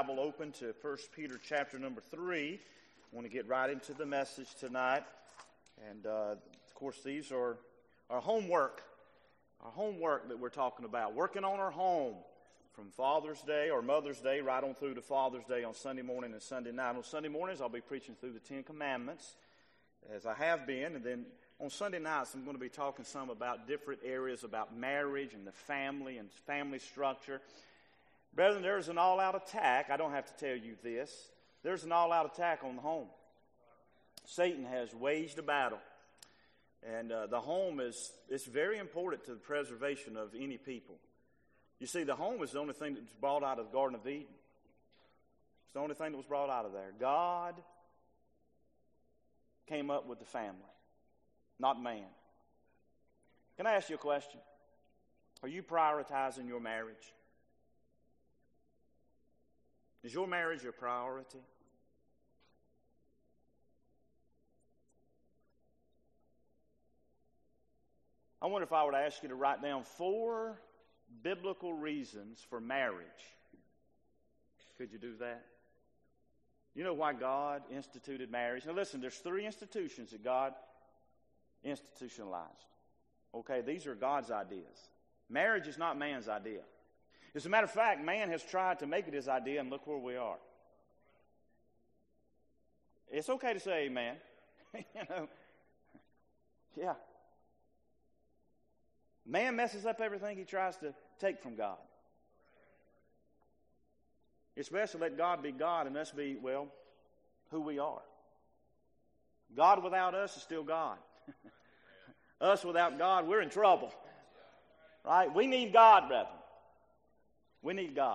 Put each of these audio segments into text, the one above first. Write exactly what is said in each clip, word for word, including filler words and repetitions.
Bible open to First Peter chapter number three. I want to get right into the message tonight. And, uh, of course, these are our homework, our homework that we're talking about, working on our home from Father's Day or Mother's Day right on through to Father's Day on Sunday morning and Sunday night. On Sunday mornings, I'll be preaching through the Ten Commandments, as I have been, and then on Sunday nights, I'm going to be talking some about different areas about marriage and the family and family structure. Brethren, there's an all-out attack. I don't have to tell you this. There's an all-out attack on the home. Satan has waged a battle. And uh, the home is it's very important to the preservation of any people. You see, the home is the only thing that was brought out of the Garden of Eden. It's the only thing that was brought out of there. God came up with the family, not man. Can I ask you a question? Are you prioritizing your marriage? Is your marriage your priority? I wonder if I were to ask you to write down four biblical reasons for marriage. Could you do that? You know why God instituted marriage? Now listen, there's three institutions that God institutionalized. Okay, these are God's ideas. Marriage is not man's idea. As a matter of fact, man has tried to make it his idea, and look where we are. It's okay to say amen. you know, yeah. Man messes up everything he tries to take from God. It's best to let God be God and us be, well, who we are. God without us is still God. Us without God, we're in trouble. Right? We need God, brethren. We need God.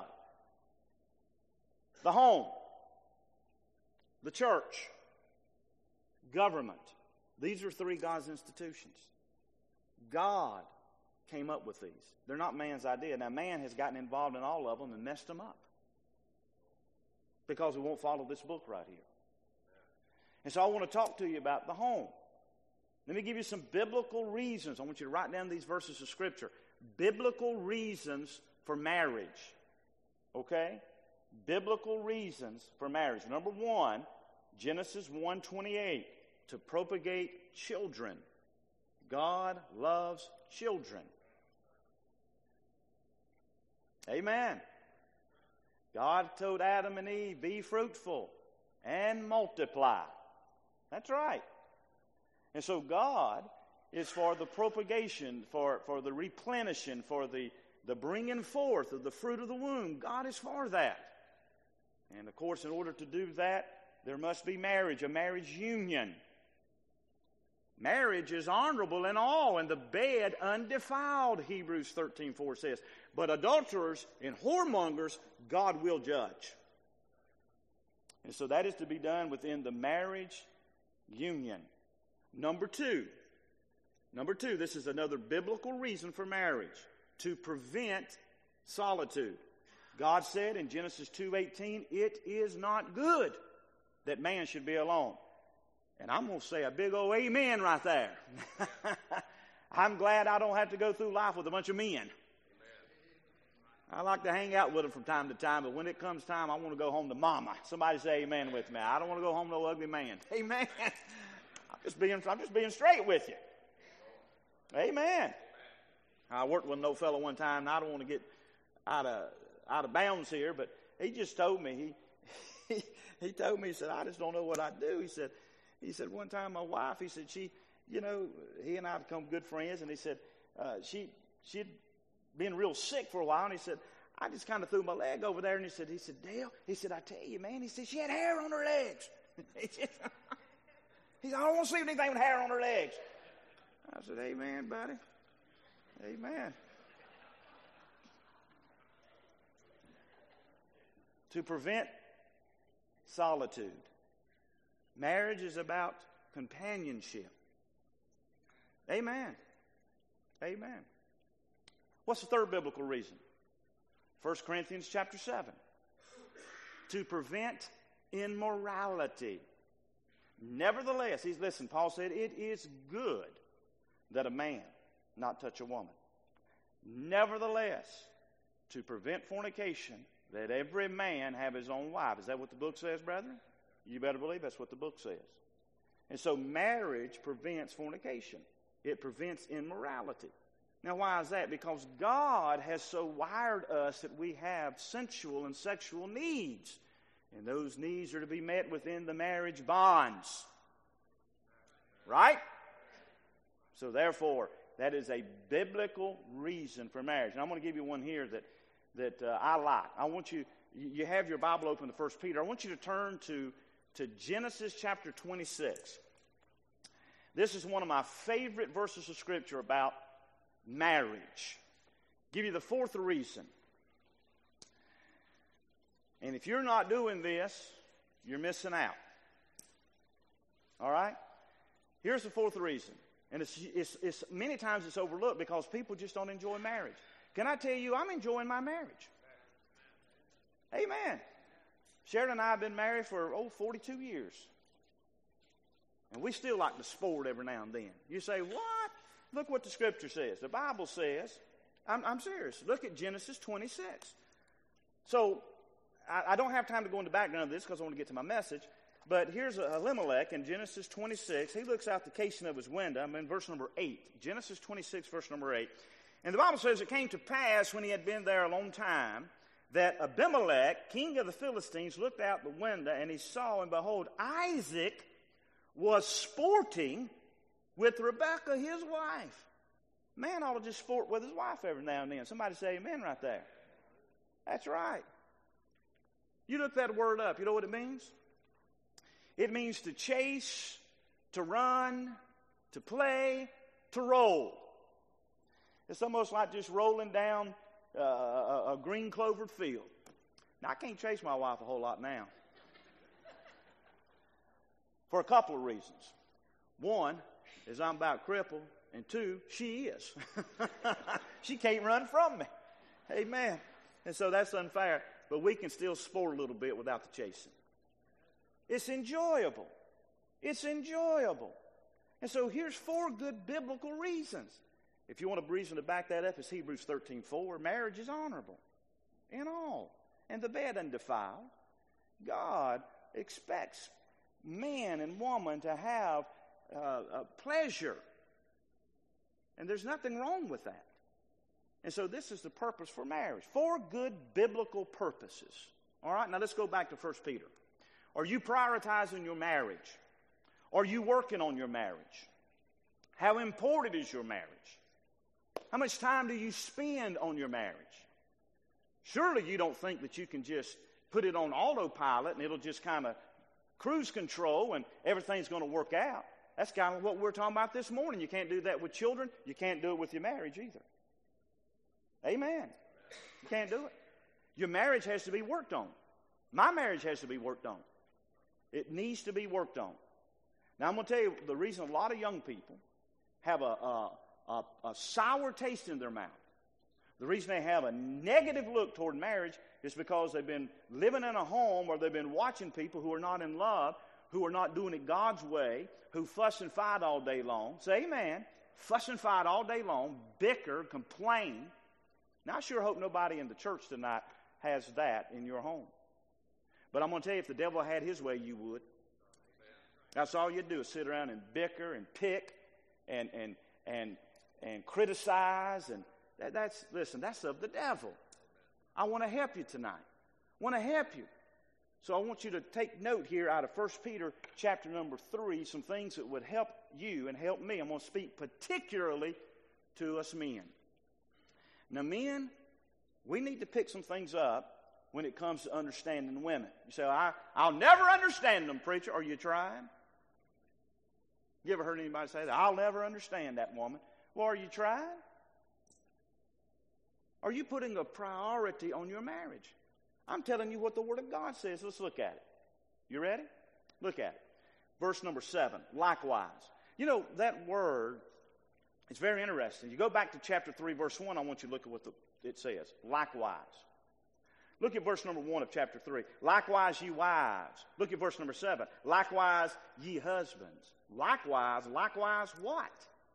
The home, the church, government. These are three God's institutions. God came up with these. They're not man's idea. Now, man has gotten involved in all of them and messed them up because we won't follow this book right here. And so I want to talk to you about the home. Let me give you some biblical reasons. I want you to write down these verses of Scripture. Biblical reasons for marriage. Okay? Biblical reasons for marriage. Number one, Genesis one twenty-eight, to propagate children. God loves children. Amen. God told Adam and Eve, be fruitful and multiply. That's right. And so God is for the propagation, for, for the replenishing, for the, the bringing forth of the fruit of the womb. God is for that. And, of course, in order to do that, there must be marriage, a marriage union. Marriage is honorable in all, and the bed undefiled, Hebrews thirteen four says. But adulterers and whoremongers, God will judge. And so that is to be done within the marriage union. Number two, number two, this is another biblical reason for marriage, to prevent solitude. God said in Genesis two eighteen, it is not good that man should be alone. And I'm going to say a big old amen right there. I'm glad I don't have to go through life with a bunch of men. Amen. I like to hang out with them from time to time, but when it comes time, I want to go home to mama. Somebody say amen with me. I don't want to go home to no ugly man. Amen. I'm just being, I'm just being straight with you. Amen. I worked with no fellow one time, and I don't want to get out of out of bounds here, but he just told me, he he, he told me, he said, I just don't know what I'd do. He said, He said, one time my wife, he said, she, you know, he and I have become good friends, and he said, uh, she, she'd been real sick for a while, and he said, I just kind of threw my leg over there, and he said, he said, Dale, he said, I tell you, man, he said, she had hair on her legs. he, said, he said, I don't want to see anything with hair on her legs. I said, amen, buddy. Amen. To prevent solitude. Marriage is about companionship. Amen. Amen. What's the third biblical reason? First Corinthians chapter seven. To prevent immorality. Nevertheless, he's listen, Paul said, it is good that a man not touch a woman. Nevertheless, to prevent fornication, Let every man have his own wife. Is that what the book says, brethren? You better believe that's what the book says. And so marriage prevents fornication. It prevents immorality. Now, why is that? Because God has so wired us that we have sensual and sexual needs. And those needs are to be met within the marriage bonds. Right? So therefore, that is a biblical reason for marriage. And I'm going to give you one here that, that uh, I like. I want you, you have your Bible open to First Peter. I want you to turn to, to Genesis chapter twenty-six. This is one of my favorite verses of Scripture about marriage. Give you the fourth reason. And if you're not doing this, you're missing out. All right? Here's the fourth reason. And it's, it's, it's many times it's overlooked because people just don't enjoy marriage. Can I tell you, I'm enjoying my marriage. Amen. Sharon and I have been married for, oh, forty-two years. And we still like to sport every now and then. You say, what? Look what the Scripture says. The Bible says, I'm, I'm serious. Look at Genesis twenty-six. So, I, I don't have time to go into the background of this because I want to get to my message. But here's Elimelech in Genesis twenty-six. He looks out the casing of his window. I'm in verse number eight. Genesis twenty-six, verse number eight. And the Bible says, it came to pass when he had been there a long time that Abimelech, king of the Philistines, looked out the window and he saw, and behold, Isaac was sporting with Rebekah, his wife. Man ought to just sport with his wife every now and then. Somebody say amen right there. That's right. You look that word up. You know what it means? It means to chase, to run, to play, to roll. It's almost like just rolling down uh, a, a green clovered field. Now, I can't chase my wife a whole lot now. For a couple of reasons. One is I'm about crippled, and two, she is. She can't run from me. Amen. And so that's unfair. But we can still sport a little bit without the chasing. It's enjoyable. It's enjoyable. And so here's four good biblical reasons. If you want a reason to back that up, it's Hebrews thirteen four. Marriage is honorable in all, and the bed undefiled. God expects man and woman to have uh, a pleasure. And there's nothing wrong with that. And so this is the purpose for marriage. Four good biblical purposes. All right, now let's go back to First Peter. Are you prioritizing your marriage? Are you working on your marriage? How important is your marriage? How much time do you spend on your marriage? Surely you don't think that you can just put it on autopilot and it'll just kind of cruise control and everything's going to work out. That's kind of what we're talking about this morning. You can't do that with children. You can't do it with your marriage either. Amen. You can't do it. Your marriage has to be worked on. My marriage has to be worked on. It needs to be worked on. Now, I'm going to tell you the reason a lot of young people have a, a, a, a sour taste in their mouth. The reason they have a negative look toward marriage is because they've been living in a home or they've been watching people who are not in love, who are not doing it God's way, who fuss and fight all day long. Say amen. Fuss and fight all day long, bicker, complain. Now, I sure hope nobody in the church tonight has that in your home. But I'm going to tell you, if the devil had his way, you would. That's all you'd do is sit around and bicker and pick and and and and criticize. And that, that's, listen, that's of the devil. I want to help you tonight. I want to help you. So I want you to take note here out of First Peter chapter number three, some things that would help you and help me. I'm going to speak particularly to us men. Now, men, we need to pick some things up when it comes to understanding women. You say, I, I'll never understand them, preacher. Are you trying? You ever heard anybody say that? I'll never understand that woman. Well, are you trying? Are you putting a priority on your marriage? I'm telling you what the Word of God says. Let's look at it. You ready? Look at it. Verse number seven, likewise. You know, that word, it's very interesting. You go back to chapter three, verse one, I want you to look at what the, it says. Likewise. Look at verse number one of chapter three. Likewise, ye wives. Look at verse number seven. Likewise, ye husbands. Likewise, likewise what?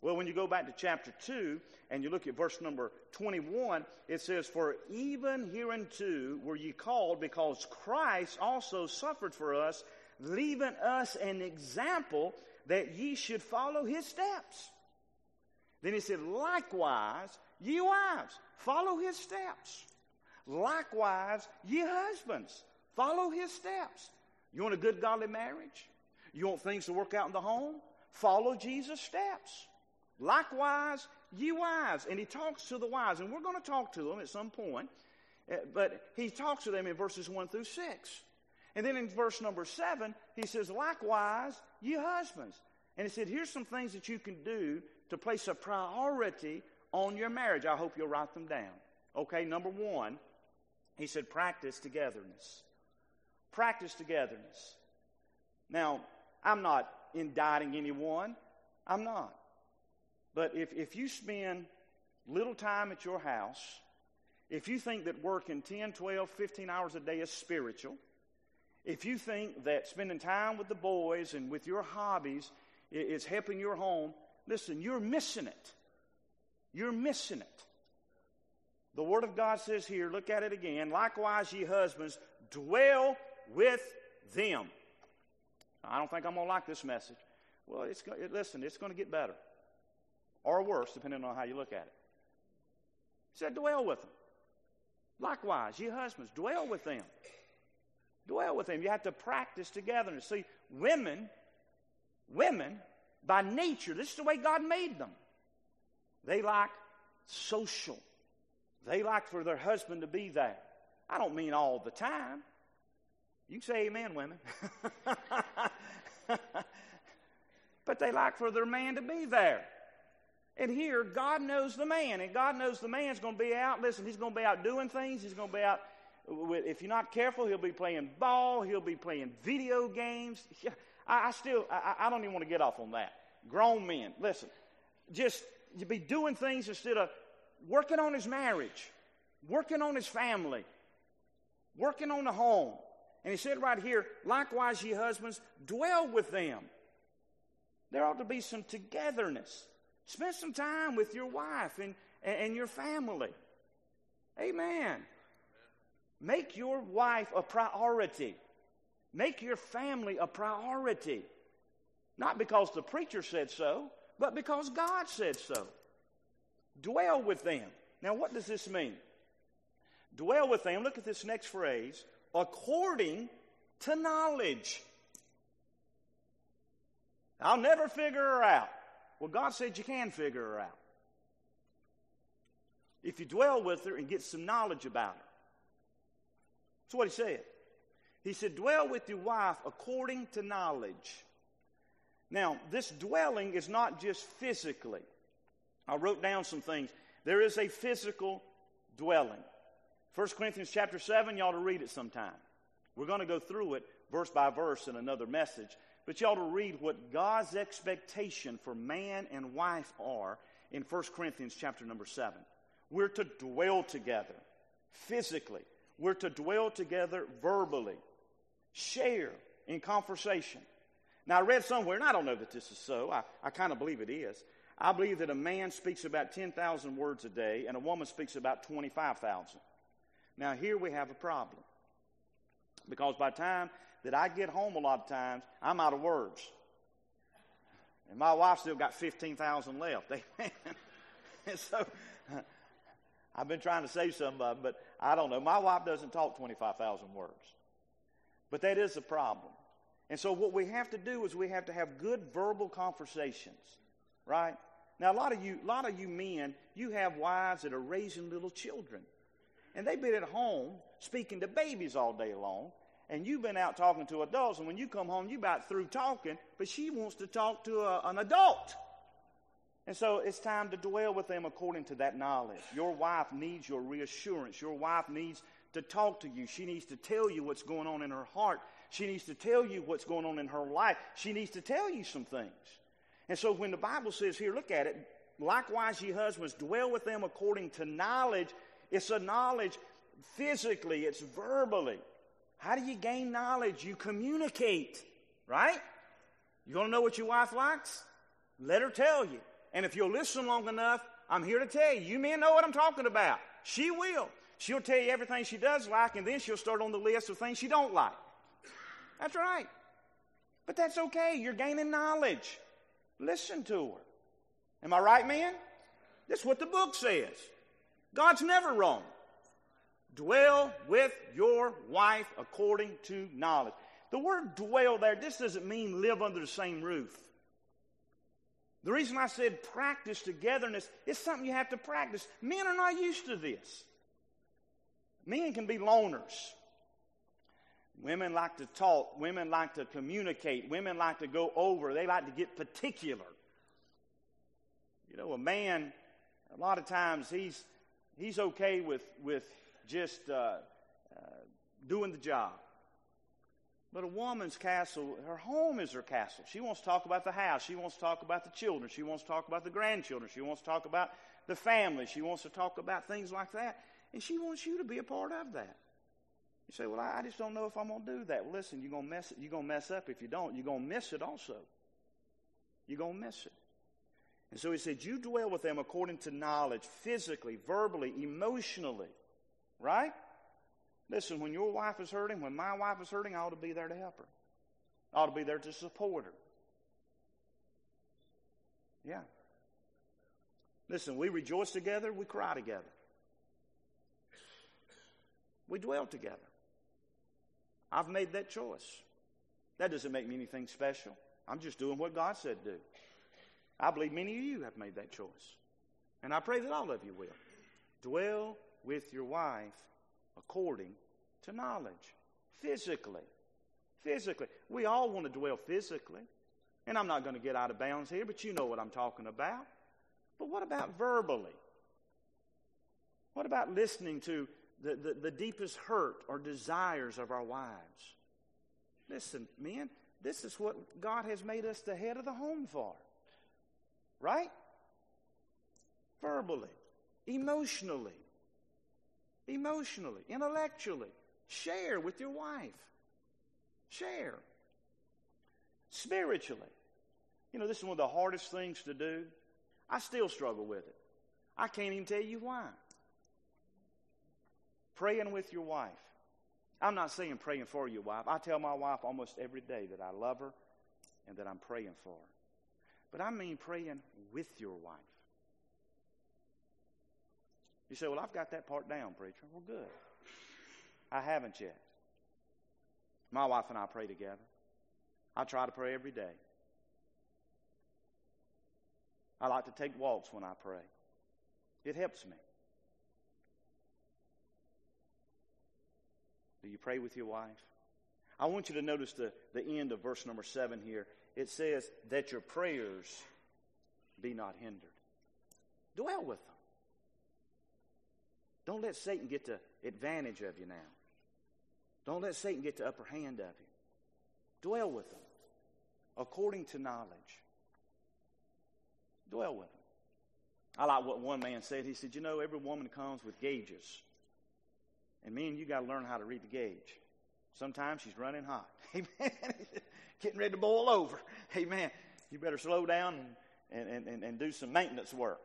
Well, when you go back to chapter two and you look at verse number twenty-one, it says, for even hereunto were ye called, because Christ also suffered for us, leaving us an example that ye should follow his steps. Then he said, likewise, ye wives, follow his steps. Likewise, ye husbands, follow his steps. You want a good, godly marriage? You want things to work out in the home? Follow Jesus' steps. Likewise, ye wives. And he talks to the wives, and we're going to talk to them at some point. But he talks to them in verses one through six. And then in verse number seven, he says, likewise, ye husbands. And he said, here's some things that you can do to place a priority on your marriage. I hope you'll write them down. Okay, number one, he said, practice togetherness. Practice togetherness. Now, I'm not indicting anyone. I'm not. But if, if you spend little time at your house, if you think that working ten, twelve, fifteen hours a day is spiritual, if you think that spending time with the boys and with your hobbies is helping your home, listen, you're missing it. You're missing it. The Word of God says here, look at it again, likewise ye husbands, dwell with them. I don't think I'm going to like this message. Well, it's listen, it's going to get better. Or worse, depending on how you look at it. He said, dwell with them. Likewise, ye husbands, dwell with them. Dwell with them. You have to practice togetherness. See, women, women, by nature, this is the way God made them. They like social. They like for their husband to be there. I don't mean all the time. You can say amen, women. But they like for their man to be there. And here, God knows the man, and God knows the man's going to be out. Listen, he's going to be out doing things. He's going to be out, with, if you're not careful, he'll be playing ball. He'll be playing video games. I, I still, I, I don't even want to get off on that. Grown men, listen, just you be doing things instead of working on his marriage, working on his family, working on the home. And he said right here, likewise, ye husbands, dwell with them. There ought to be some togetherness. Spend some time with your wife and, and your family. Amen. Make your wife a priority. Make your family a priority. Not because the preacher said so, but because God said so. Dwell with them. Now, what does this mean? Dwell with them. Look at this next phrase. According to knowledge. I'll never figure her out. Well, God said you can figure her out. If you dwell with her and get some knowledge about her. That's what he said. He said, dwell with your wife according to knowledge. Now, this dwelling is not just physically. I wrote down some things. There is a physical dwelling. First Corinthians chapter seven, you ought to read it sometime. We're going to go through it verse by verse in another message. But you ought to read what God's expectation for man and wife are in First Corinthians chapter number seven. We're to dwell together physically. We're to dwell together verbally. Share in conversation. Now, I read somewhere, and I don't know that this is so. I, I kind of believe it is. I believe that a man speaks about ten thousand words a day, and a woman speaks about twenty-five thousand. Now, here we have a problem. Because by the time that I get home a lot of times, I'm out of words. And my wife still got fifteen thousand left. Amen. And so, I've been trying to save some of them, but I don't know. My wife doesn't talk twenty-five thousand words. But that is a problem. And so what we have to do is we have to have good verbal conversations, right? Now, a lot of you, a lot of you men, you have wives that are raising little children. And they've been at home speaking to babies all day long. And you've been out talking to adults. And when you come home, you're about through talking. But she wants to talk to a, an adult. And so it's time to dwell with them according to that knowledge. Your wife needs your reassurance. Your wife needs to talk to you. She needs to tell you what's going on in her heart. She needs to tell you what's going on in her life. She needs to tell you some things. And so when the Bible says here, look at it, likewise ye husbands, dwell with them according to knowledge. It's a knowledge physically, it's verbally. How do you gain knowledge? You communicate, right? You want to know what your wife likes? Let her tell you. And if you'll listen long enough, I'm here to tell you, you men know what I'm talking about. She will. She'll tell you everything she does like, and then she'll start on the list of things she don't like. That's right. But that's okay. You're gaining knowledge. Listen to her. Am I right, man? That's what the book says. God's never wrong. Dwell with your wife according to knowledge. The word dwell there, this doesn't mean live under the same roof. The reason I said practice togetherness, it's something you have to practice. Men are not used to this. Men can be loners. Women like to talk. Women like to communicate. Women like to go over. They like to get particular. You know, a man, a lot of times he's he's okay with, with just uh, uh, doing the job. But a woman's castle, her home is her castle. She wants to talk about the house. She wants to talk about the children. She wants to talk about the grandchildren. She wants to talk about the family. She wants to talk about things like that. And she wants you to be a part of that. You say, well, I just don't know if I'm going to do that. Well, listen, you're going to mess it. You're going to mess up if you don't. You're going to miss it also. You're going to miss it. And so he said, you dwell with them according to knowledge, physically, verbally, emotionally. Right? Listen, when your wife is hurting, when my wife is hurting, I ought to be there to help her. I ought to be there to support her. Yeah. Listen, we rejoice together, we cry together. We dwell together. I've made that choice. That doesn't make me anything special. I'm just doing what God said do. I believe many of you have made that choice. And I pray that all of you will. Dwell with your wife according to knowledge. Physically. Physically. We all want to dwell physically. And I'm not going to get out of bounds here, but you know what I'm talking about. But what about verbally? What about listening to the, the, the deepest hurt or desires of our wives? Listen, men, this is what God has made us the head of the home for. Right? Verbally. Emotionally. Emotionally. Intellectually. Share with your wife. Share. Spiritually. You know, this is one of the hardest things to do. I still struggle with it. I can't even tell you why. Praying with your wife. I'm not saying praying for your wife. I tell my wife almost every day that I love her and that I'm praying for her. But I mean praying with your wife. You say, well, I've got that part down, preacher. Well, good. I haven't yet. My wife and I pray together. I try to pray every day. I like to take walks when I pray. It helps me. Do you pray with your wife? I want you to notice the, the end of verse number seven here. It says that your prayers be not hindered. Dwell with them. Don't let Satan get the advantage of you now. Don't let Satan get the upper hand of you. Dwell with them according to knowledge. Dwell with them. I like what one man said. He said, you know, every woman comes with gauges. And men, you got to learn how to read the gauge. Sometimes she's running hot. Amen. Getting ready to boil over. Amen. You better slow down and, and, and, and do some maintenance work.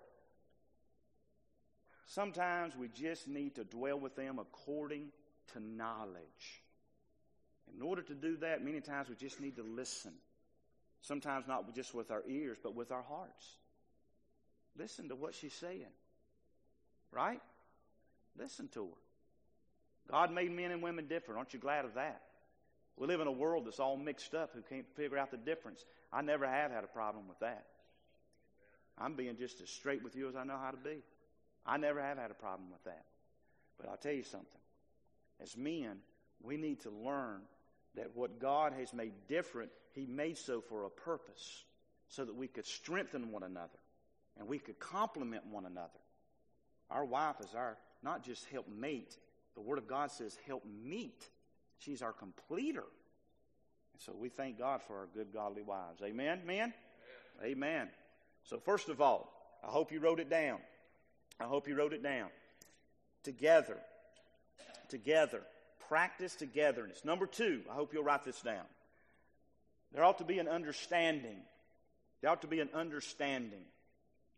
Sometimes we just need to dwell with them according to knowledge. In order to do that, many times we just need to listen. Sometimes not just with our ears, but with our hearts. Listen to what she's saying. Right? Listen to her. God made men and women different. Aren't you glad of that? We live in a world that's all mixed up who can't figure out the difference. I never have had a problem with that. I'm being just as straight with you as I know how to be. I never have had a problem with that. But I'll tell you something. As men, we need to learn that what God has made different, He made so for a purpose, so that we could strengthen one another and we could complement one another. Our wife is our not just helpmate. The Word of God says help meet. She's our completer. And so we thank God for our good godly wives. Amen, men? Amen. Amen. So first of all, I hope you wrote it down. I hope you wrote it down. Together. Together. Practice togetherness. Number two, I hope you'll write this down. There ought to be an understanding. There ought to be an understanding.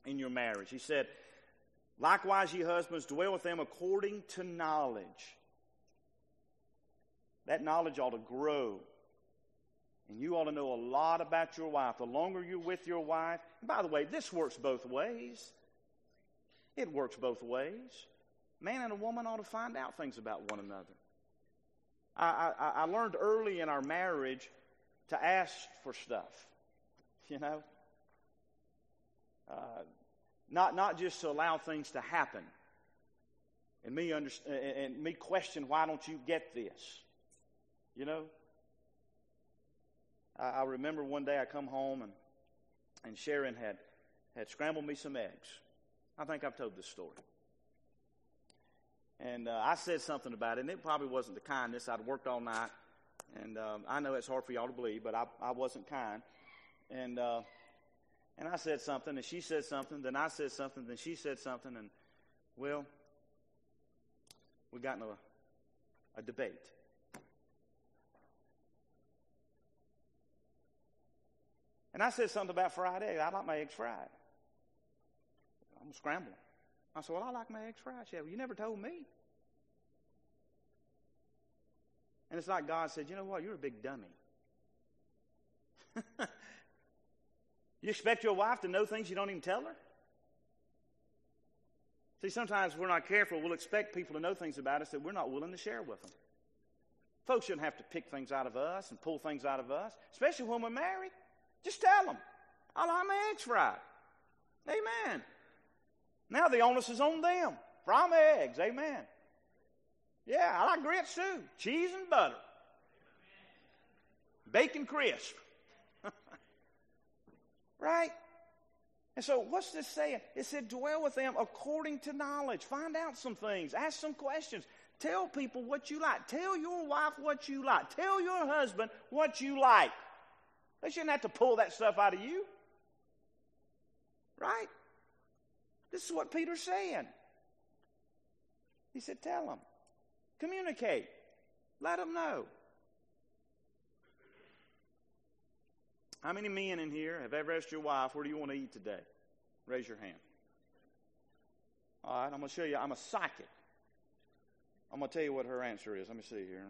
in your marriage. He said, likewise, ye husbands, dwell with them according to knowledge. That knowledge ought to grow. And you ought to know a lot about your wife. The longer you're with your wife, and by the way, this works both ways. It works both ways. Man and a woman ought to find out things about one another. I, I, I learned early in our marriage to ask for stuff, you know. Uh, not not just to allow things to happen, and me under, and me question, why don't you get this, you know. I, I remember one day I come home and and Sharon had had scrambled me some eggs. I think I've told this story. And uh, I said something about it, and it probably wasn't the kindness. I'd worked all night, and um, I know it's hard for y'all to believe, but I, I wasn't kind. And uh, and I said something, and she said something, then I said something, then she said something, and, well, we got in a, a debate. And I said something about fried eggs. I like my eggs fried. I'm scrambling. I said, well, I like my eggs fried. She said, well, you never told me. And it's like God said, you know what? You're a big dummy. You expect your wife to know things you don't even tell her? See, sometimes if we're not careful, we'll expect people to know things about us that we're not willing to share with them. Folks shouldn't have to pick things out of us and pull things out of us, especially when we're married. Just tell them, I like my eggs fried. Amen. Now the onus is on them. Fry my eggs. Amen. Yeah, I like grits too. Cheese and butter. Bacon crisp. Right? And so what's this saying? It said, dwell with them according to knowledge. Find out some things. Ask some questions. Tell people what you like. Tell your wife what you like. Tell your husband what you like. They shouldn't have to pull that stuff out of you. Right? This is what Peter's saying. He said, tell them. Communicate. Let them know. How many men in here have ever asked your wife, where do you want to eat today? Raise your hand. All right, I'm going to show you. I'm a psychic. I'm going to tell you what her answer is. Let me see here.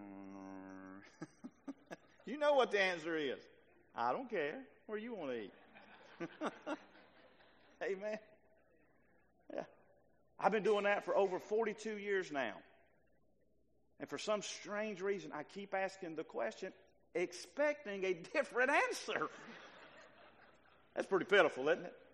You know what the answer is. I don't care. Where you want to eat. Amen. Yeah. I've been doing that for over forty-two years now. And for some strange reason, I keep asking the question, expecting a different answer. That's pretty pitiful, isn't it?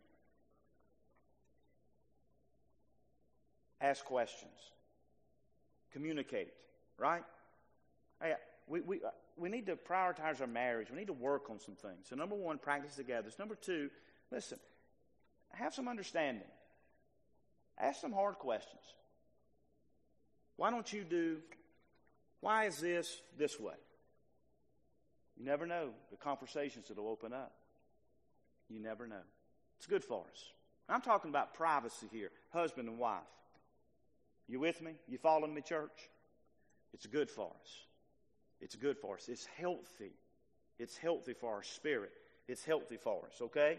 Ask questions. Communicate, right? Hey, we, we, uh, we need to prioritize our marriage. We need to work on some things. So number one, practice together. Number two, listen, have some understanding. Ask some hard questions. Why don't you do, why is this this way? You never know the conversations that will open up. You never know. It's good for us. I'm talking about privacy here, husband and wife. You with me? You following me, church? It's good for us. It's good for us. It's healthy. It's healthy for our spirit. It's healthy for us, okay?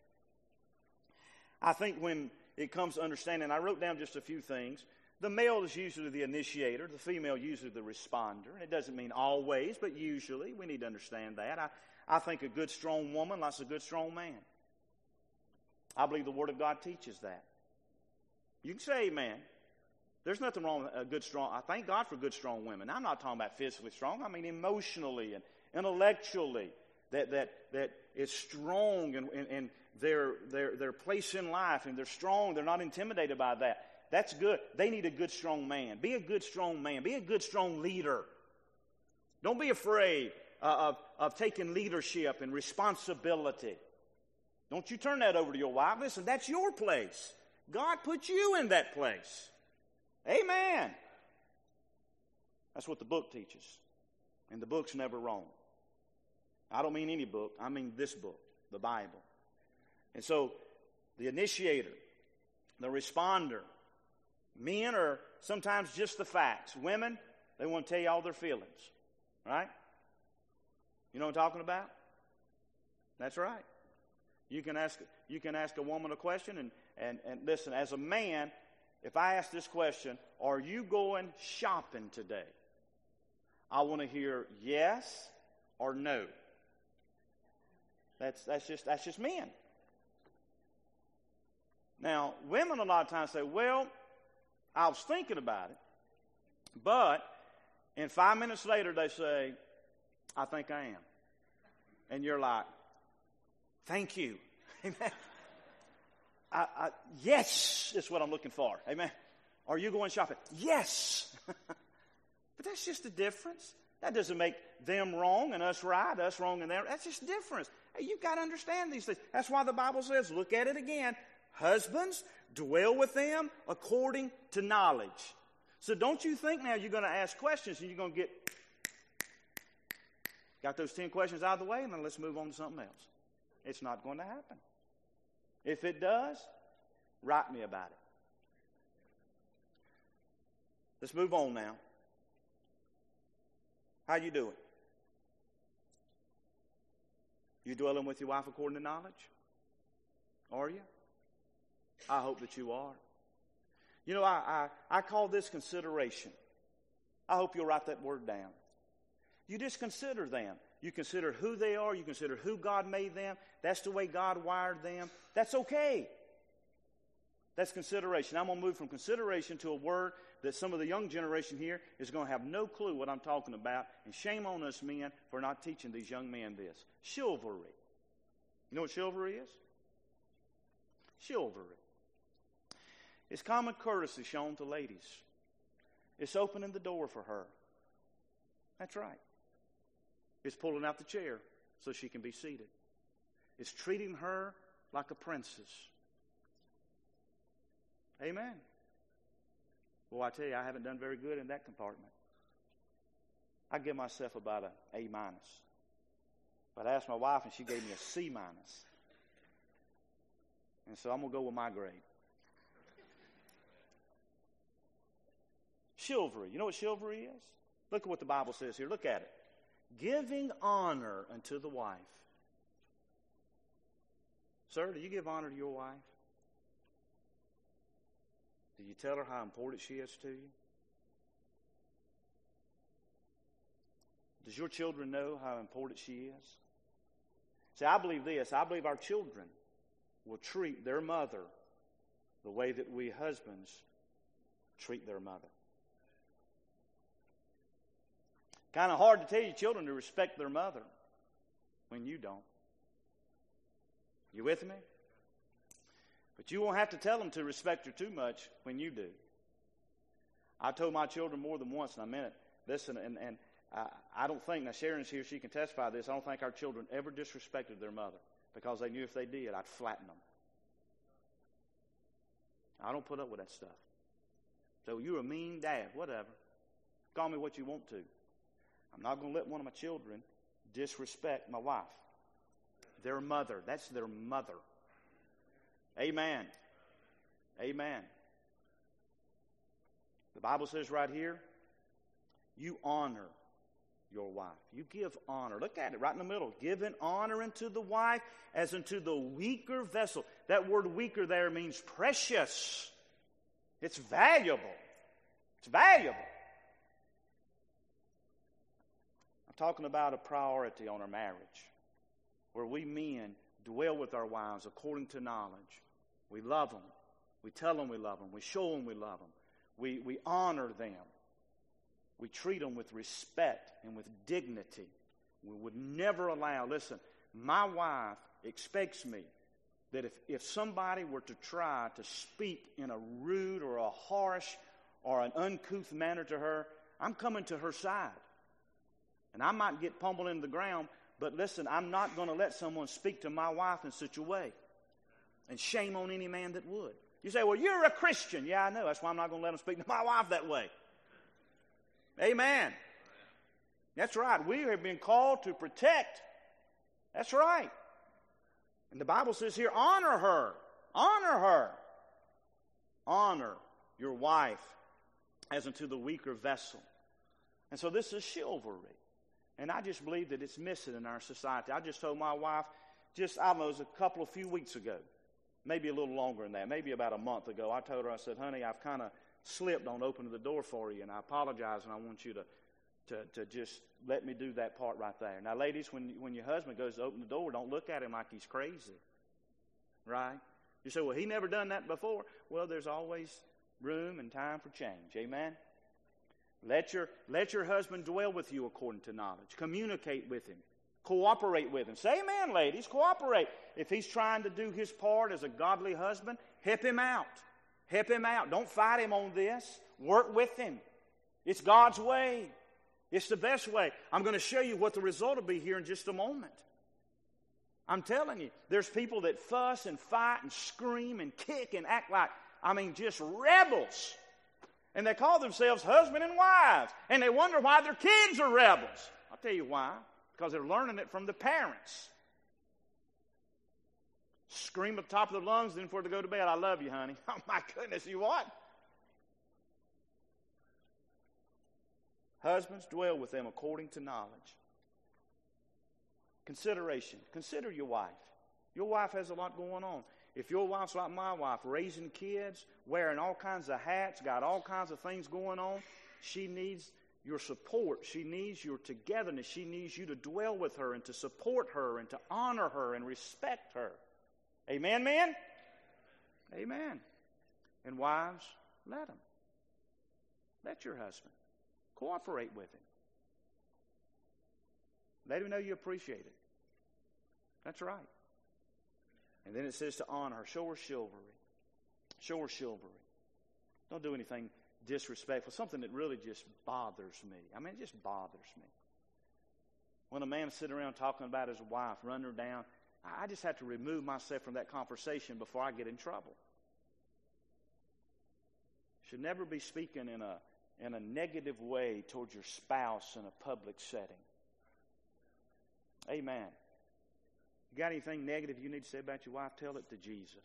I think when it comes to understanding, I wrote down just a few things. The male is usually the initiator. The female usually the responder. And it doesn't mean always, but usually. We need to understand that. I, I think a good, strong woman likes a good, strong man. I believe the Word of God teaches that. You can say amen. There's nothing wrong with a good, strong. I thank God for good, strong women. I'm not talking about physically strong. I mean emotionally and intellectually. That that that is strong and and, and their their their place in life, and they're strong. They're not intimidated by that. That's good. They need a good, strong man. Be a good, strong man. Be a good, strong leader. Don't be afraid uh, of of taking leadership and responsibility. Don't you turn that over to your wife. Listen, that's your place. God put you in that place. Amen. That's what the book teaches. And the book's never wrong. I don't mean any book. I mean this book, the Bible. And so the initiator, the responder, men are sometimes just the facts. Women, they want to tell you all their feelings. Right? You know what I'm talking about? That's right. You can ask you can ask a woman a question, and, and, and listen, as a man, if I ask this question, are you going shopping today? I want to hear yes or no. That's that's just that's just men. Now, women a lot of times say, well, I was thinking about it, but and five minutes later they say, I think I am. And you're like, thank you. Amen. I, I, yes, is what I'm looking for. Amen. Are you going shopping? Yes. But that's just a difference. That doesn't make them wrong and us right, us wrong and them. That's just a difference. Hey, you've got to understand these things. That's why the Bible says, look at it again. Husbands, dwell with them according to knowledge. So don't you think now you're going to ask questions and you're going to get, got those ten questions out of the way, and then let's move on to something else. It's not going to happen. If it does, write me about it. Let's move on now. How you doing? You dwelling with your wife according to knowledge? Are you? I hope that you are. You know, I, I, I call this consideration. I hope you'll write that word down. You just consider them. You consider who they are. You consider who God made them. That's the way God wired them. That's okay. That's consideration. I'm going to move from consideration to a word that some of the young generation here is going to have no clue what I'm talking about. And shame on us men for not teaching these young men this. Chivalry. You know what chivalry is? Chivalry. It's common courtesy shown to ladies. It's opening the door for her. That's right. It's pulling out the chair so she can be seated. It's treating her like a princess. Amen. Well, I tell you, I haven't done very good in that compartment. I give myself about a A minus. But I asked my wife, and she gave me a C minus. And so I'm going to go with my grade. Chivalry. You know what chivalry is? Look at what the Bible says here. Look at it. Giving honor unto the wife. Sir, do you give honor to your wife? Do you tell her how important she is to you? Does your children know how important she is? See, I believe this. I believe our children will treat their mother the way that we husbands treat their mother. Kind of hard to tell your children to respect their mother when you don't. You with me? But you won't have to tell them to respect her too much when you do. I told my children more than once, and I meant it. Listen, and, and I, I don't think, now Sharon's here, she can testify to this, I don't think our children ever disrespected their mother because they knew if they did, I'd flatten them. I don't put up with that stuff. So you're a mean dad, whatever. Call me what you want to. I'm not going to let one of my children disrespect my wife. Their mother. That's their mother. Amen. Amen. The Bible says right here, you honor your wife. You give honor. Look at it right in the middle. Giving honor unto the wife as unto the weaker vessel. That word weaker there means precious. It's valuable. It's valuable. I'm talking about a priority on our marriage, where we men dwell with our wives according to knowledge. We love them. We tell them we love them. We show them we love them. We, we honor them. We treat them with respect and with dignity. We would never allow, listen, my wife expects me that if, if somebody were to try to speak in a rude or a harsh or an uncouth manner to her, I'm coming to her side. And I might get pummeled into the ground, but listen, I'm not going to let someone speak to my wife in such a way. And shame on any man that would. You say, well, you're a Christian. Yeah, I know. That's why I'm not going to let them speak to my wife that way. Amen. That's right. We have been called to protect. That's right. And the Bible says here, honor her. Honor her. Honor your wife as unto the weaker vessel. And so this is chivalry. And I just believe that it's missing in our society. I just told my wife just, I don't know, it was a couple of few weeks ago, maybe a little longer than that, maybe about a month ago. I told her, I said, honey, I've kind of slipped on opening the door for you, and I apologize, and I want you to, to, to just let me do that part right there. Now, ladies, when, when your husband goes to open the door, don't look at him like he's crazy, right? You say, well, he never done that before. Well, there's always room and time for change. Amen? Let your, let your husband dwell with you according to knowledge. Communicate with him. Cooperate with him. Say amen, ladies. Cooperate. If he's trying to do his part as a godly husband, help him out. Help him out. Don't fight him on this. Work with him. It's God's way. It's the best way. I'm going to show you what the result will be here in just a moment. I'm telling you, there's people that fuss and fight and scream and kick and act like, I mean, just rebels. And they call themselves husband and wives. And they wonder why their kids are rebels. I'll tell you why. Because they're learning it from the parents. Scream at the top of their lungs, then before they go to bed, I love you, honey. Oh, my goodness, you what? Husbands, dwell with them according to knowledge. Consideration. Consider your wife. Your wife has a lot going on. If your wife's like my wife, raising kids, wearing all kinds of hats, got all kinds of things going on, she needs your support. She needs your togetherness. She needs you to dwell with her and to support her and to honor her and respect her. Amen, man? Amen. And wives, let him. Let your husband. Cooperate with him. Let him know you appreciate it. That's right. And then it says to honor her. Show her chivalry. Show her chivalry. Don't do anything disrespectful. Something that really just bothers me. I mean, it just bothers me. When a man is sitting around talking about his wife, running her down, I just have to remove myself from that conversation before I get in trouble. Should never be speaking in a in a negative way towards your spouse in a public setting. Amen. You got anything negative you need to say about your wife? Tell it to Jesus.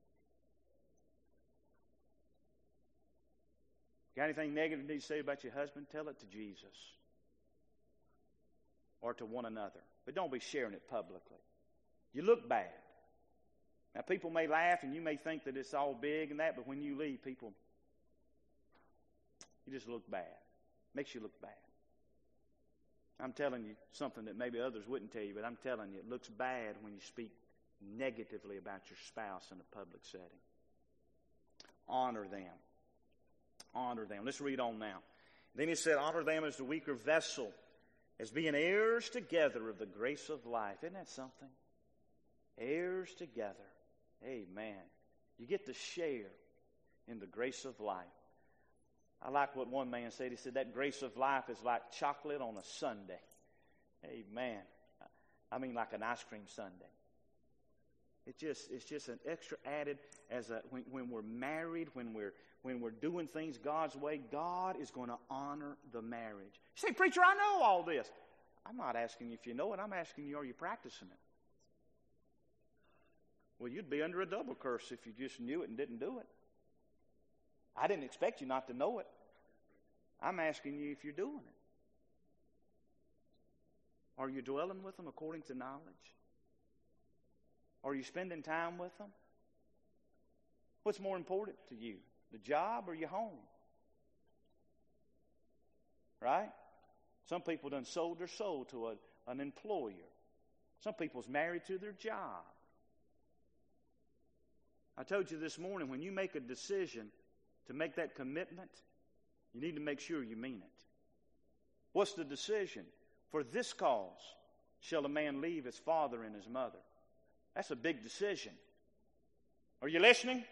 Got anything negative you need to say about your husband? Tell it to Jesus. Or to one another. But don't be sharing it publicly. You look bad. Now, people may laugh and you may think that it's all big and that, but when you leave, people, you just look bad. Makes you look bad. I'm telling you something that maybe others wouldn't tell you, but I'm telling you, it looks bad when you speak negatively about your spouse in a public setting. Honor them. Honor them. Let's read on now. Then he said, honor them as the weaker vessel, as being heirs together of the grace of life. Isn't that something? Heirs together. Amen. You get to share in the grace of life. I like what one man said. He said, that grace of life is like chocolate on a sundae. Amen. I mean like an ice cream sundae. It just, it's just an extra added as a, when, when we're married, when we're, when we're doing things God's way, God is going to honor the marriage. You say, preacher, I know all this. I'm not asking you if you know it. I'm asking you, are you practicing it? Well, you'd be under a double curse if you just knew it and didn't do it. I didn't expect you not to know it. I'm asking you if you're doing it. Are you dwelling with them according to knowledge? Are you spending time with them? What's more important to you, the job or your home? Right? Some people done sold their soul to a, an employer. Some people's married to their job. I told you this morning, when you make a decision to make that commitment, you need to make sure you mean it. What's the decision? For this cause shall a man leave his father and his mother. That's a big decision. Are you listening?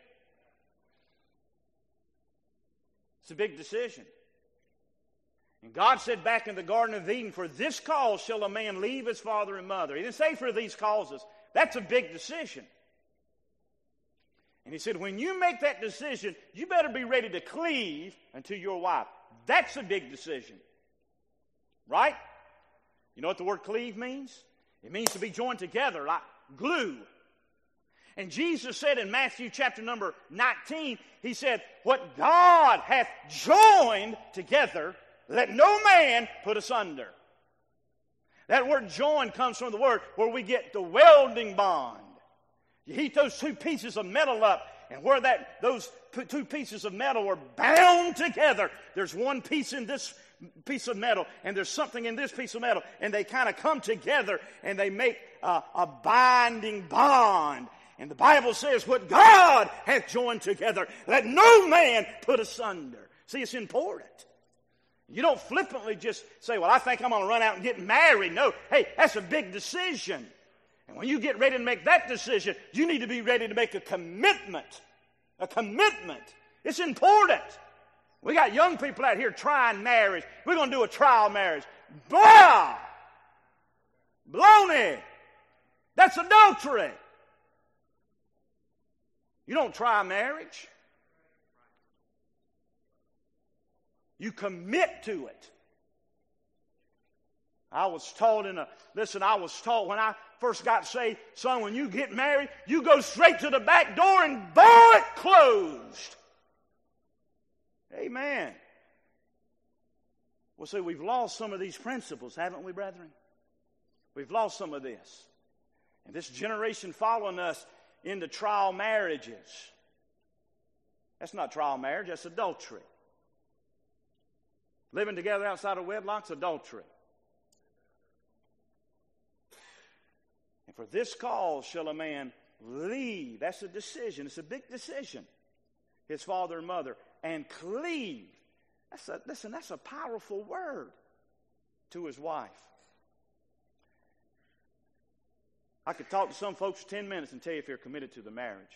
It's a big decision. And God said back in the Garden of Eden, for this cause shall a man leave his father and mother. He didn't say for these causes. That's a big decision. And he said, when you make that decision, you better be ready to cleave unto your wife. That's a big decision. Right? You know what the word cleave means? It means to be joined together like glue. And Jesus said in Matthew chapter number nineteen, he said, what God hath joined together, let no man put asunder. That word join comes from the word where we get the welding bond. You heat those two pieces of metal up, and where that those two pieces of metal are bound together, there's one piece in this piece of metal, and there's something in this piece of metal, and they kind of come together, and they make a, a binding bond. And the Bible says, what God hath joined together, let no man put asunder. See, it's important. You don't flippantly just say, well, I think I'm going to run out and get married. No, hey, that's a big decision. And when you get ready to make that decision, you need to be ready to make a commitment. A commitment. It's important. We got young people out here trying marriage. We're going to do a trial marriage. Blah! Baloney! That's adultery. You don't try marriage. You commit to it. I was taught in a, listen, I was taught when I first got saved, son, when you get married, you go straight to the back door and bar it closed. Amen. Well, see, we've lost some of these principles, haven't we, brethren? We've lost some of this. And this generation following us into trial marriages. That's not trial marriage, that's adultery. Living together outside of wedlock's adultery. And for this cause shall a man leave. That's a decision. It's a big decision. His father and mother. And cleave. That's a, listen, that's a powerful word to his wife. I could talk to some folks for ten minutes and tell you if they're committed to the marriage.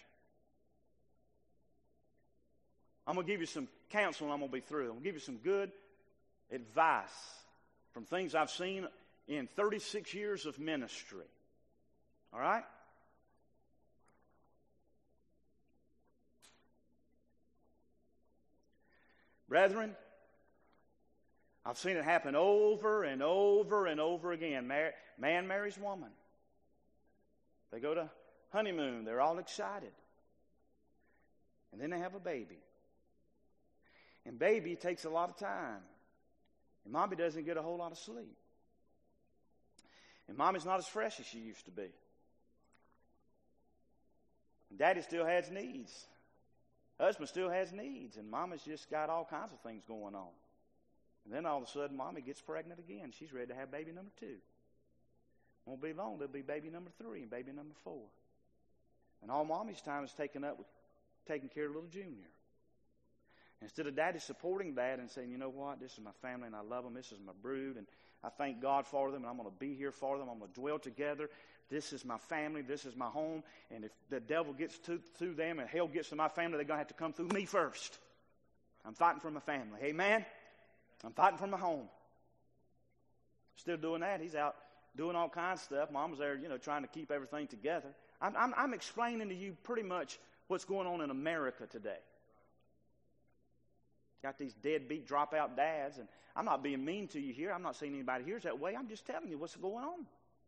I'm going to give you some counsel and I'm going to be through. I'm going to give you some good advice from things I've seen in thirty-six years of ministry. All right? Brethren, I've seen it happen over and over and over again. Mar- man marries woman. They go to honeymoon. They're all excited. And then they have a baby. And baby takes a lot of time. And mommy doesn't get a whole lot of sleep. And mommy's not as fresh as she used to be. And daddy still has needs. Husband still has needs. And mama's just got all kinds of things going on. And then all of a sudden, mommy gets pregnant again. She's ready to have baby number two. Won't be long, there'll be baby number three and baby number four. And all mommy's time is taken up with taking care of little Junior. Instead of daddy supporting that and saying, you know what, this is my family and I love them, this is my brood, and I thank God for them, and I'm going to be here for them, I'm going to dwell together. This is my family, this is my home, and if the devil gets to, through them and hell gets to my family, they're going to have to come through me first. I'm fighting for my family. Amen? I'm fighting for my home. Still doing that. He's out doing all kinds of stuff. Mom's there, you know, trying to keep everything together. I'm, I'm, I'm explaining to you pretty much what's going on in America today. Got these deadbeat dropout dads, and I'm not being mean to you here. I'm not saying anybody here's that way. I'm just telling you what's going on.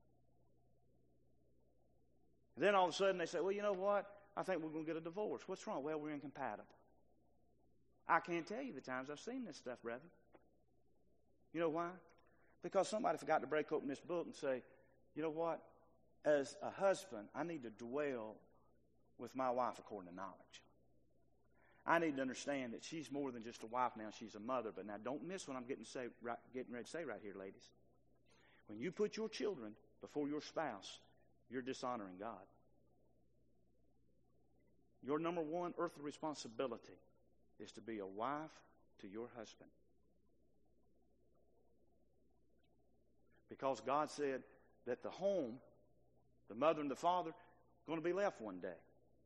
And then all of a sudden they say, well, you know what? I think we're going to get a divorce. What's wrong? Well, we're incompatible. I can't tell you the times I've seen this stuff, brethren. You know why? Because somebody forgot to break open this book and say, you know what? As a husband, I need to dwell with my wife according to knowledge. I need to understand that she's more than just a wife now. She's a mother. But now don't miss what I'm getting, say, right, getting ready to say right here, ladies. When you put your children before your spouse, you're dishonoring God. Your number one earthly responsibility is to be a wife to your husband. Because God said that the home, the mother and the father, are going to be left one day.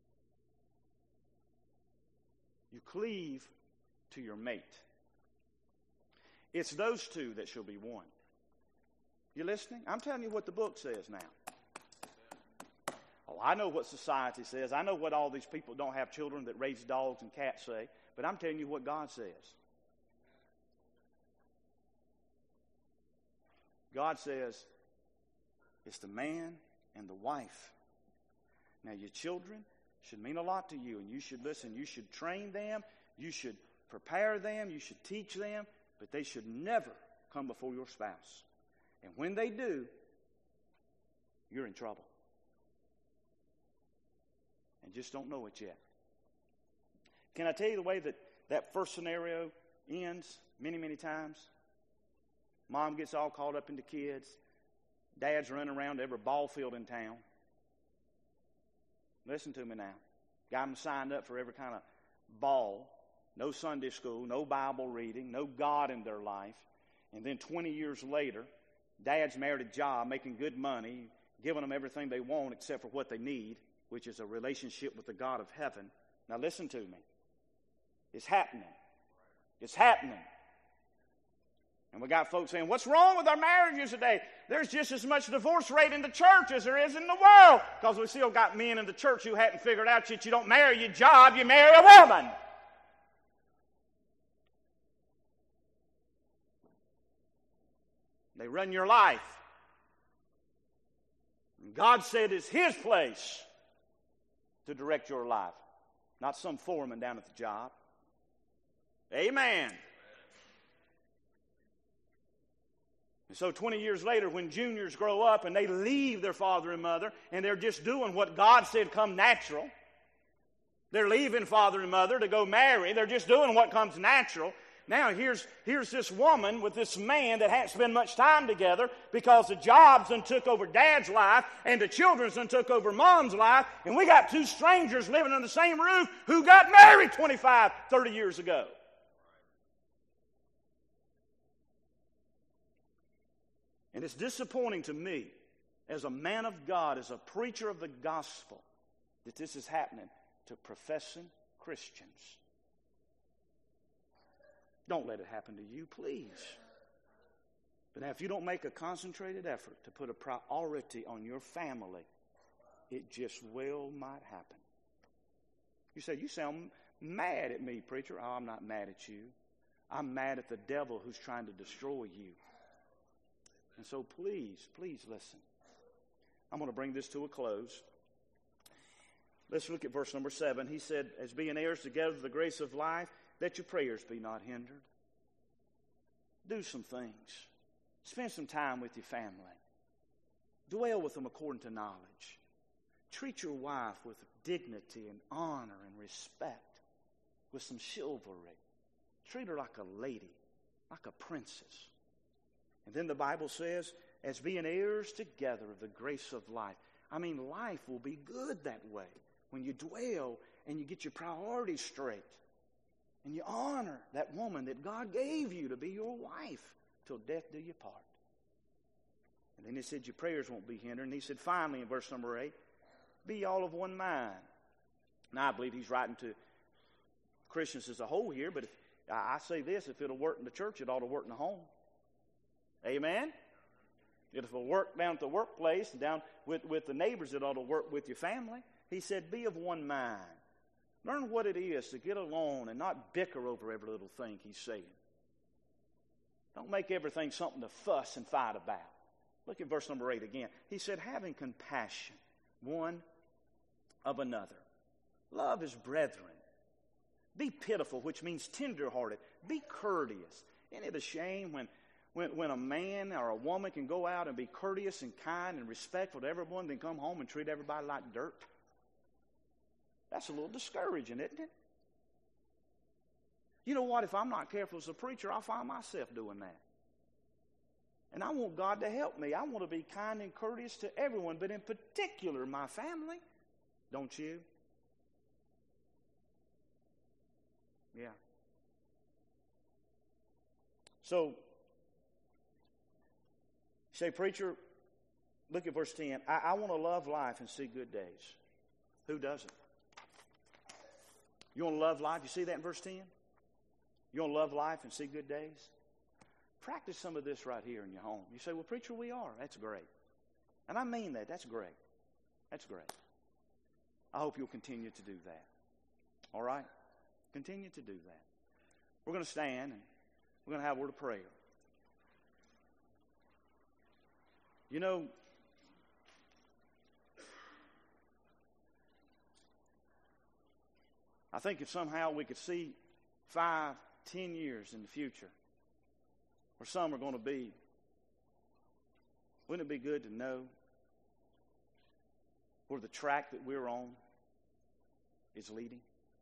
You cleave to your mate. It's those two that shall be one. You listening? I'm telling you what the book says now. Oh, I know what society says. I know what all these people don't have children that raise dogs and cats say. But I'm telling you what God says. God says it's the man and the wife. Now, your children should mean a lot to you, and you should listen. You should train them. You should prepare them. You should teach them. But they should never come before your spouse. And when they do, you're in trouble. And just don't know it yet. Can I tell you the way that that first scenario ends many, many times? Mom gets all caught up in the kids. Dad's running around every ball field in town. Listen to me now. Got them signed up for every kind of ball. No Sunday school, no Bible reading, no God in their life. And then twenty years later, Dad's married a job, making good money, giving them everything they want except for what they need, which is a relationship with the God of heaven. Now listen to me. It's happening. It's happening. And we got folks saying, what's wrong with our marriages today? There's just as much divorce rate in the church as there is in the world. Because we still got men in the church who hadn't figured out that you don't marry your job, you marry a woman. They run your life. And God said it's His place to direct your life, not some foreman down at the job. Amen. And so twenty years later, when juniors grow up and they leave their father and mother, and they're just doing what God said come natural, they're leaving father and mother to go marry. They're just doing what comes natural. Now here's, here's this woman with this man that hadn't spent much time together because the jobs done took over dad's life and the children's done took over mom's life. And we got two strangers living under the same roof who got married twenty-five, thirty years ago. And it's disappointing to me as a man of God, as a preacher of the gospel, that this is happening to professing Christians. Don't let it happen to you, please. But now, if you don't make a concentrated effort to put a priority on your family, it just well might happen. You say, you sound mad at me, preacher. Oh, I'm not mad at you. I'm mad at the devil who's trying to destroy you. And so please, please listen. I'm going to bring this to a close. Let's look at verse number seven. He said, as being heirs together of the grace of life, let your prayers be not hindered. Do some things. Spend some time with your family. Dwell with them according to knowledge. Treat your wife with dignity and honor and respect, with some chivalry. Treat her like a lady, like a princess. And then the Bible says, as being heirs together of the grace of life. I mean, life will be good that way when you dwell and you get your priorities straight. And you honor that woman that God gave you to be your wife till death do you part. And then he said your prayers won't be hindered. And he said finally in verse number eight, be all of one mind. Now I believe he's writing to Christians as a whole here, but if, I say this, if it'll work in the church, it ought to work in the home. Amen? If it'll work down at the workplace and down with, with the neighbors, it ought to work with your family. He said be of one mind. Learn what it is to get along and not bicker over every little thing he's saying. Don't make everything something to fuss and fight about. Look at verse number eight again. He said, having compassion one of another. Love his brethren. Be pitiful, which means tenderhearted. Be courteous. Isn't it a shame when, when, when a man or a woman can go out and be courteous and kind and respectful to everyone, then come home and treat everybody like dirt? That's a little discouraging, isn't it? You know what? If I'm not careful as a preacher, I'll find myself doing that. And I want God to help me. I want to be kind and courteous to everyone, but in particular my family. Don't you? Yeah. So, say, preacher, look at verse ten. I, I want to love life and see good days. Who doesn't? You want to love life? You see that in verse ten? You want to love life and see good days? Practice some of this right here in your home. You say, well, preacher, we are. That's great. And I mean that. That's great. That's great. I hope you'll continue to do that. All right? Continue to do that. We're going to stand and we're going to have a word of prayer. You know, I think if somehow we could see five, ten years in the future where some are going to be Wouldn't it be good to know where the track that we're on is leading?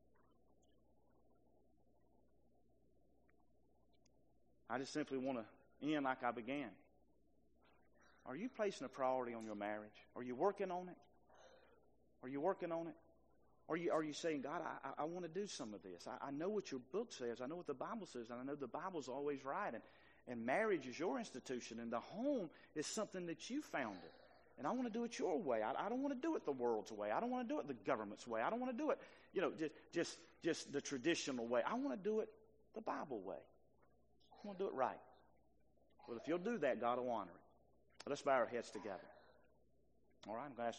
I just simply want to end like I began. Are you placing a priority on your marriage? Are you working on it? Are you working on it? Are you, are you saying, God, I, I want to do some of this. I, I know what your book says. I know what the Bible says. And I know the Bible's always right. And, and marriage is your institution. And the home is something that you founded. And I want to do it your way. I, I don't want to do it the world's way. I don't want to do it the government's way. I don't want to do it, you know, just, just, just the traditional way. I want to do it the Bible way. I want to do it right. Well, if you'll do that, God will honor it. Let's bow our heads together. All right, I'm going to ask